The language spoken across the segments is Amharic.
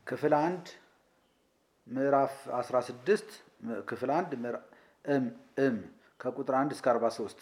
ክፍል 1 ምዕራፍ 16 ክፍል 1 ከቁጥር 1 እስከ 43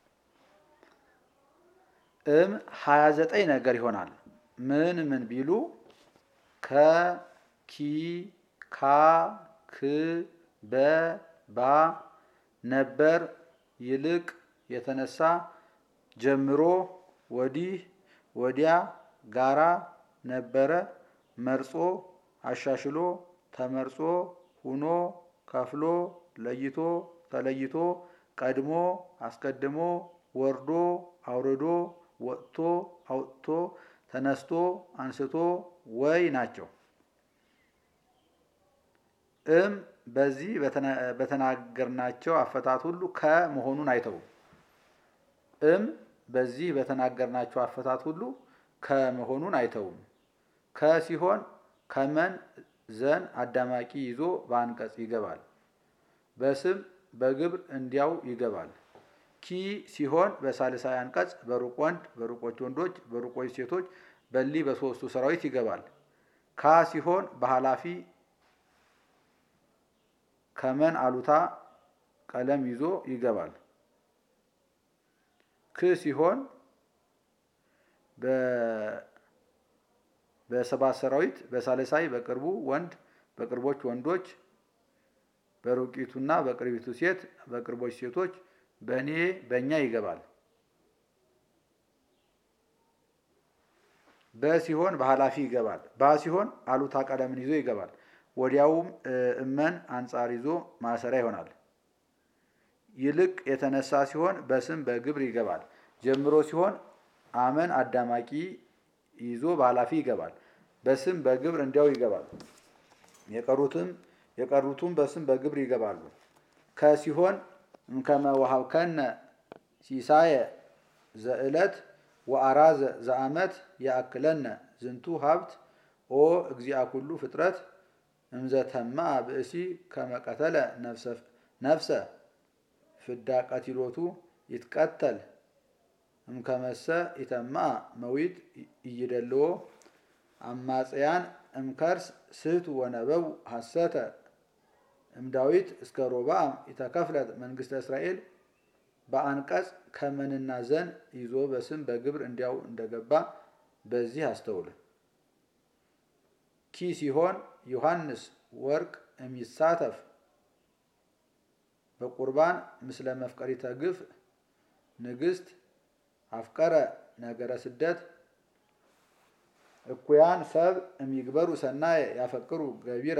29 ነገር ይሆናል። ምን ቢሉ ከ ኪ ካ ክ በ ባ ነበር ይልቅ የተነሳ ጀምሮ ወዲህ ወዲያ ጋራ ነበረ መርጾ አሻሽሎ ተመርጾ ሁኖ ከፍሎ ለይቶ ተለይቶ ቀድሞ አስቀድሞ ወርዶ አውርዶ ወጥቶ አውጥቶ ተነስቶ አንስቶ ወይ ናቸው። በዚህ በተናገርናቸው አፈታት ሁሉ ከመሆኑን አይተውም። በዚህ በተናገርናቸው አፈታት ሁሉ ከመሆኑን አይተውም። ከሲሆን ከመን ዘን አዳማቂ ይዞ በአንቀጽ ይገባል። በስም በግብር እንዲያው ይገባል። ኪ ሲሆን በሳልሳይ አንቀጽ በሩቅ ወንድ በሩቆች ወንዶች በሩቆች ሴቶች በሊ በሶስቱ ሰራዊት ይገባል። ካ ሲሆን በኃላፊ ከመን አሉታ ቀለም ይዞ ይገባል። ክ ሲሆን በሰባት ሰራዊት በሳልሳይ በቅርቡ ወንድ በቅርቦች ወንዶች በሩቂቱና በቅርቢቱ ሴት በቅርቦች ሴቶች በእኛ ይገባል። በሲሆን በኃላፊ ይገባል። ባ ሲሆን አሉታ ቀለምን ይዞ ይገባል። ወዲያውም እመን አንጻር ይዞ ማሰሪያ ይሆናል። ይልቅ የተነሳ ሲሆን በስም በግብር ይገባል። ጀምሮ ሲሆን አመን አዳማቂ ይዞ በኃላፊ ይገባል። በስም በግብር እንዲያው ይገባል። የቀሩትም በስም በግብር ይገባሉ። ከሲሆን ከመዋሃብከነ ሲሳየ ዘዕለት ወአራዘ ዘአመት ያእክለነ ዝንቱ ሀብት ኦ እግዚአ ኩሉ ፍጥረት እምዘተማ ብእሲ ከመቀተለ ነፍሰ ፍዳ ቀቲሎቱ ይትቀተል እምከመሰ ይተማ መዊት እይደልዎ አማጽያን እምከርስ ስህቱ ወነበው ሐሰተ እምዳዊት እስከ ሮብዓም ይተከፍለት መንግስተ እስራኤል በአንቀጽ ከመንና ዘን ይዞ በስም በግብር እንዲያው እንደገባ በዚህ አስተውል። ኪ ሲሆን ዮሐንስ ወርቅ እሚሳተፍ በቁርባን ምስለ መፍቀሪተ ግፍ ንግስት አፍቀረ ነገረ ስደት እኩያን ሰብ እሚግበሩ ሰናየ ያፈቅሩ ገቢረ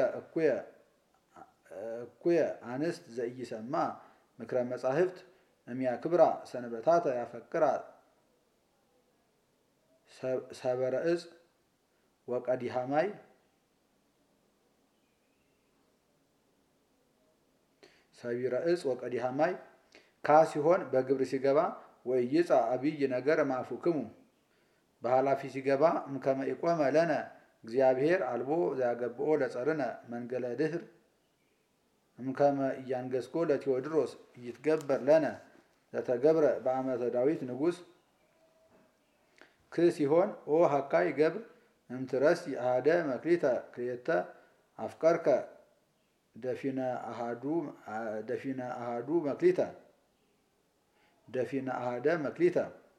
እኩየ አንስት ዘኢሰማ ምክረ መጻሕፍት እሚያክብራ ሰንበታተ ያፈቅራ ሰበረ እጽ ወቀዲሃማይ ሰቢረ እጽ ወቀዲሃማይ ካ ሲሆን በግብር ሲገባ ወይይጻ አብይ ነገር ማፉክሙ በኃላፊ ሲገባ እምከመ ኢቆመ ለነ እግዚአብሔር አልቦ ዘያገብኦ ለጸርነ መንገለ ድህር እምከመ እያንገስኮ ለቴዎድሮስ ይትገበር ለነ ዘተገብረ በአመተ ዳዊት ንጉስ። ክ ሲሆን ኦ ሀካይ ገብር እምትረስ አሃደ መክሊተ ክልኤተ አፍቀርከ ደፊነ አሃዱ መክሊተ ደፊነ አሃደ መክሊተ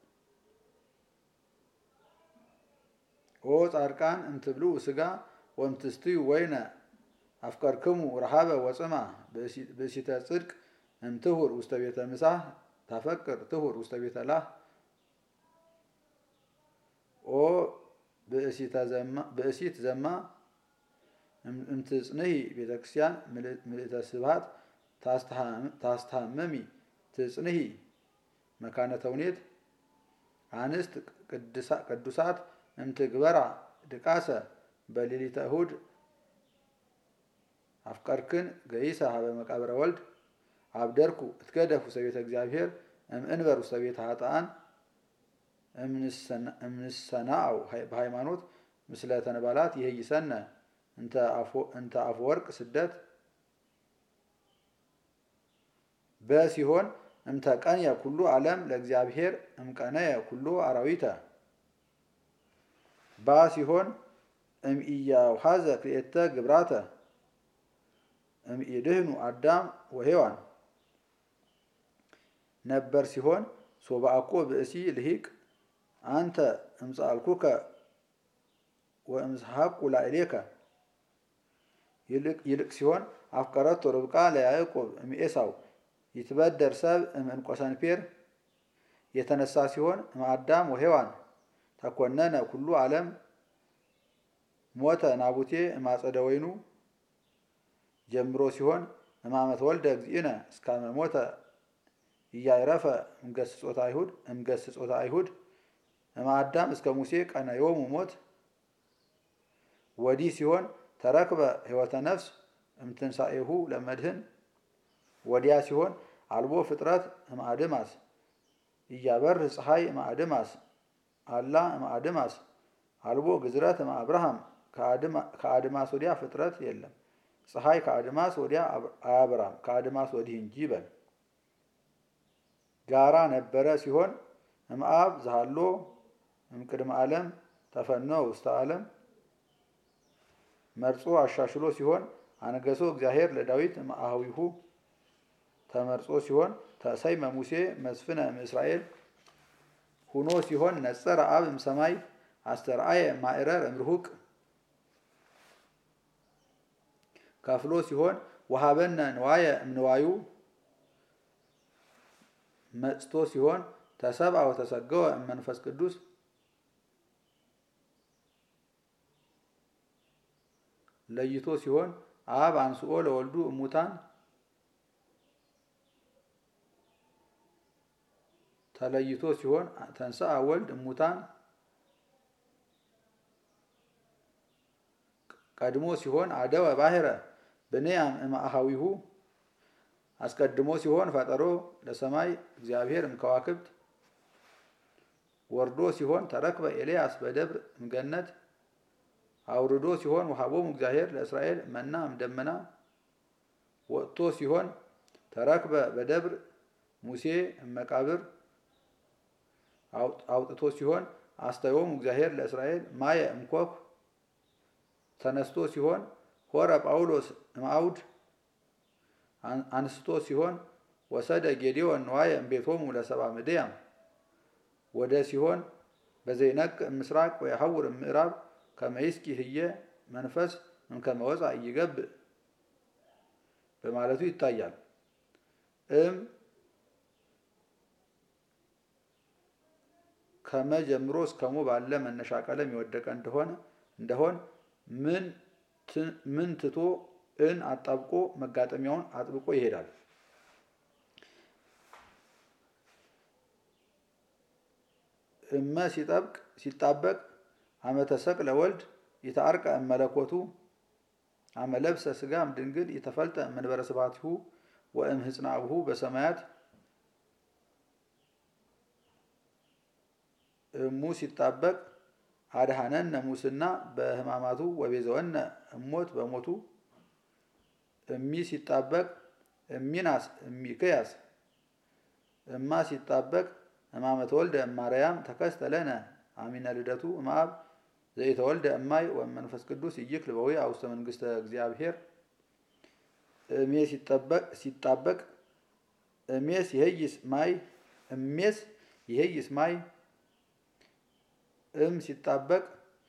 ኦ ጻድቃን እምትብሉ ስጋ ወእምትስትዩ ወይነ አፍቀርክሙ ረሃበ ወጽማ ብእሲተ ጽድቅ እምትሁር ውስተ ቤተ ምሳህ ታፈቅር ትሁር ውስተ ቤተ ላህ ኦ ብእሲት ዘማ እምትጽንሂ ቤተ ክርስቲያን ምልእተ ስብሃት ታስተሃመሚ ትጽንሂ መካነ ተውኔት አንስት ቅዱሳት እምትግበራ ድቃሰ በሌሊተ እሁድ አፍቀርክን ገይሰ ሀበ መቃብረ ወልድ አብደርኩ እትገደፍ ውስተ ቤተ እግዚአብሔር እምእንበር ውስተ ቤተ ኃጥአን እምንሰናው በሃይማኖት ምስለ ተነባላት ይሄይሰነ እንተ አፈወርቅ ስደት በሲሆን እምተቀንየ ኩሉ ዓለም ለእግዚአብሔር እምቀነየ ኩሉ አራዊተ ባ ሲሆን እምኢያውሐዘ ክልኤተ ግብራተ እምኢድህኑ አዳም ወሔዋን ነበር ሲሆን ሶበአኮ ብእሲ ልሂቅ አንተ እምጻእልኩከ ወእምሰሐቁ ላዕሌከ ይልቅ ሲሆን አፍቀረቶ ርብቃ ለያዕቆብ እምኤሳው ይትበደር ሰብ እምዕንቆ ሰንፔር የተነሳ ሲሆን እምአዳም ወሔዋን ተኮነነ ኩሉ ዓለም ሞተ ናቡቴ እማጸደ ወይኑ ጀምሮ ሲሆን እማመት ወልደ እግዚእነ እስካመ ሞተ ኢያዕረፈ እምገስጾታ አይሁድ እምአዳም እስከ ሙሴ ቀነዮሙ ሞት ወዲህ ሲሆን ተረክበ ሕይወተ ነፍስ እምትንሣኤሁ ለመድህን ወዲያ ሲሆን አልቦ ፍጥረት እምአድማስ ኢያበርህ ፀሐይ እምአድማስ አላ እምአድማስ አልቦ ግዝረት እምአብርሃም ከአድማስ ወዲያ ፍጥረት የለም። ፀሐይ ከአድማስ ወዲያ አያበራም ከአድማስ ወዲህ እንጂ በል። ጋራ ነበረ ሲሆን እምአብ ዘሃሎ እምቅድመ ዓለም ተፈኖ ውስተ ዓለም መርጾ አሻሽሎ ሲሆን አነገሶ እግዚአብሔር ለዳዊት እምአኀዊሁ ተመርጾ ሲሆን ተሰይመ ሙሴ መስፍነ እምእስራኤል ሁኖ ሲሆን ነጸረ አብ እምሰማይ አስተርአየ ማዕረር እምርሁቅ ከፍሎ ሲሆን ወሀበነ ንዋየ እምንዋዩ መጽቶ ሲሆን ተሰብአ ወተሰገወ እመንፈስ ቅዱስ ለይቶ ሲሆን አብ አንስኦ ለወልዱ እሙታን ተለይቶ ሲሆን ተንሥአ ወልድ እሙታን ቀድሞ ሲሆን አደወ ባሕረ ብንያም እምአኀዊሁ አስቀድሞ ሲሆን ፈጠሮ ለሰማይ እግዚአብሔር እምከዋክብት ወርዶ ሲሆን ተረክበ ኤልያስ በደብር እምገነት አውርዶ ሲሆን ወሀቦሙ እግዚአብሔር ለእስራኤል መና እምደመና ወጥቶ ሲሆን ተረክበ በደብር ሙሴ እመቃብር አውጥቶ ሲሆን አስተዮሙ እግዚአብሔር ለእስራኤል ማየ እምኮክ ተነስቶ ሲሆን ሆረ ጳውሎስ እምአውድ አንስቶ ሲሆን ወሰደ ጌዴዎን ንዋየ እምቤቶሙ ለሰብአ ምድያም ወደ ሲሆን በዘይነቅ ምስራቅ ወየሐውር ምዕራብ ከመይስቂ ህየ መንፈስ እምከመ ወፃ ይገብእ በማለቱ ይታያል። ከመጀምሮ እስከሙ ባለ መነሻ ቀለም የወደቀ እንደሆን ምን ትቶ እን አጣብቆ መጋጠሚያውን አጥብቆ ይሄዳል። እመ ሲጣበቅ አመተሰቅለ ወልድ ይተአርቀ እመለኮቱ አመለብሰ ስጋም ድንግል ይተፈልጠ መንበረ ስብሐቲሁ ወእም ህጽናብሁ በሰማያት እሙ ሲጣበቅ አድኃነነ ሙስና በህማማቱ ወቤዘወነ እሞት በሞቱ እሚ ሲጣበቅ እሚናስ እሚክያስ እማ ሲጣበቅ እማመ ተወልደ እማርያም ተከስተ ለነ አሚነ ልደቱ እምአብ ዘኢተወልደ እማይ ወመንፈስ ቅዱስ ይክል በወይ አውስተ መንግስተ እግዚአብሔር እሜ ሲጣበቅ እሜስ ይሄይስ ማይ እም ሲጣበቅ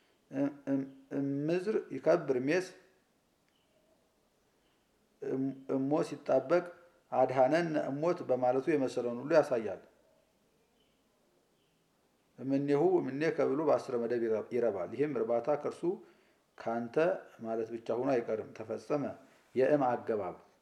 እምዝር ይከብር ሜስ እሞ ሲጣበቅ አድኃነነ እሞት በማለቱ የመሰለውን ሁሉ ያሳያል። እምኔሁ እምኔከ ብሎ በአስረ መደብ ይረባል። ይህም እርባታ ከእርሱ ካንተ ማለት ብቻ ሆኖ አይቀርም። ተፈጸመ የእም አገባብ